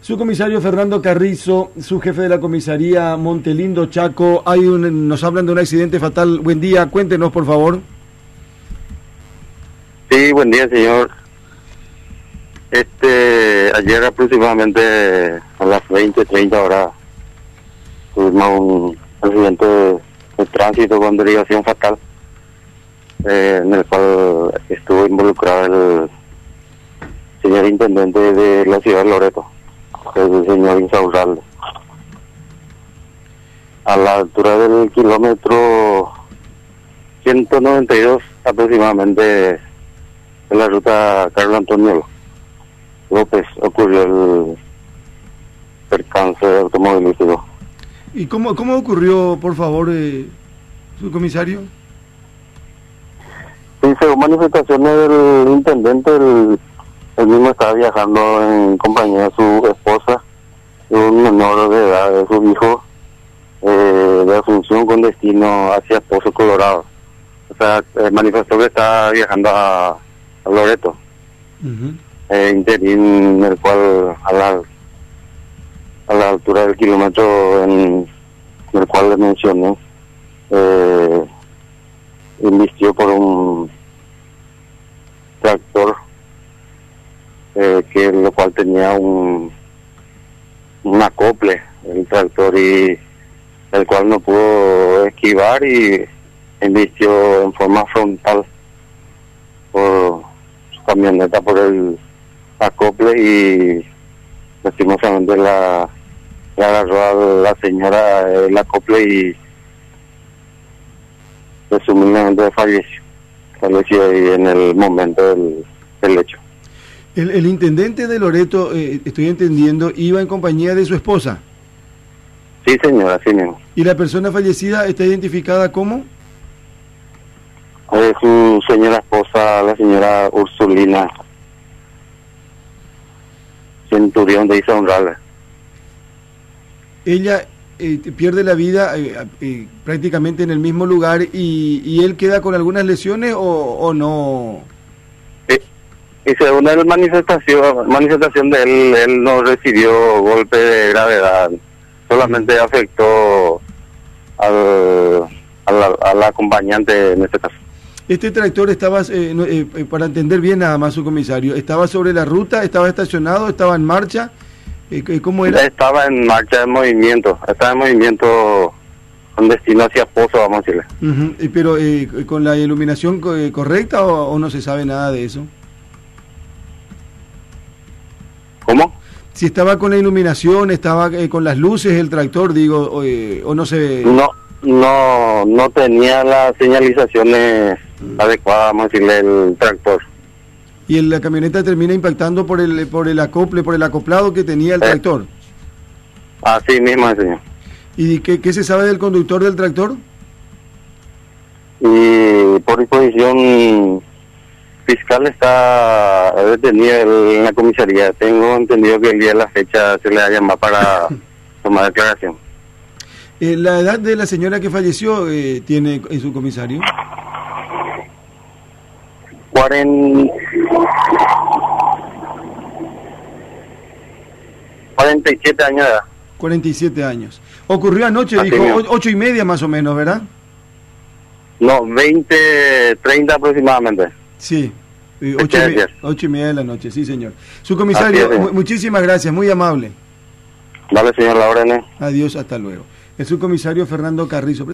Subcomisario Fernando Carrizo, subjefe de la comisaría Montelindo, Chaco. Nos hablan de un accidente fatal. Buen día, cuéntenos por favor. Sí, buen día, señor. Ayer aproximadamente a las 20:30 horas tuvimos un accidente de tránsito con derivación fatal, en el cual estuvo involucrado el señor intendente de la ciudad de Loreto, el señor Insaurralde. A la altura del kilómetro 192 aproximadamente de la ruta Carlos Antonio López ocurrió el percance automovilístico. ¿Y cómo ocurrió, por favor, subcomisario? Sí, según manifestaciones del intendente, él mismo estaba viajando en compañía de su esposa y un menor de edad de su hijo, de Asunción con destino hacia Pozo Colorado. O sea, manifestó que estaba viajando a Loreto. Interín, en el cual a la altura del kilómetro en el cual le mencioné, invistió por un tractor, que lo cual tenía un acople, el tractor, y el cual no pudo esquivar y invistió en forma frontal por su camioneta por el acople y lastimosamente la agarró a la señora el acople y presumiblemente falleció ahí en el momento del hecho. El intendente de Loreto, estoy entendiendo, iba en compañía de su esposa. Sí, señor, así mismo. ¿Y la persona fallecida está identificada como? Es su señora esposa, la señora Ursulina Centurión de Insaurralde. Ella pierde la vida prácticamente en el mismo lugar y él queda con algunas lesiones o no. Y según la manifestación de él no recibió golpe de gravedad, solamente afectó al acompañante en este caso. Este tractor estaba, para entender bien nada más, subcomisario, ¿estaba sobre la ruta, estaba estacionado, estaba en marcha? ¿Cómo era? Estaba en marcha, estaba en movimiento con destino hacia Pozo, vamos a decirle. Pero ¿con la iluminación correcta o no se sabe nada de eso? ¿Cómo? Si estaba con la iluminación, estaba con las luces el tractor, digo, o no se... No tenía las señalizaciones adecuadas, vamos a decirle, el tractor. ¿Y la camioneta termina impactando por el acople, por el acoplado que tenía el tractor? Así mismo, señor. ¿Y qué se sabe del conductor del tractor? Y por disposición fiscal está detenido en la comisaría. Tengo entendido que el día de la fecha se le va a llamar para tomar declaración. ¿La edad de la señora que falleció tiene en su comisario? 47 años de edad. 47 años. Ocurrió anoche, así dijo, mismo. 8:30 más o menos, ¿verdad? No, 20:30 aproximadamente. Sí, 8:30 de la noche, sí señor. Su comisario, muchísimas gracias, muy amable. Dale, señor, la orden. Adiós, hasta luego. El subcomisario Fernando Carrizo.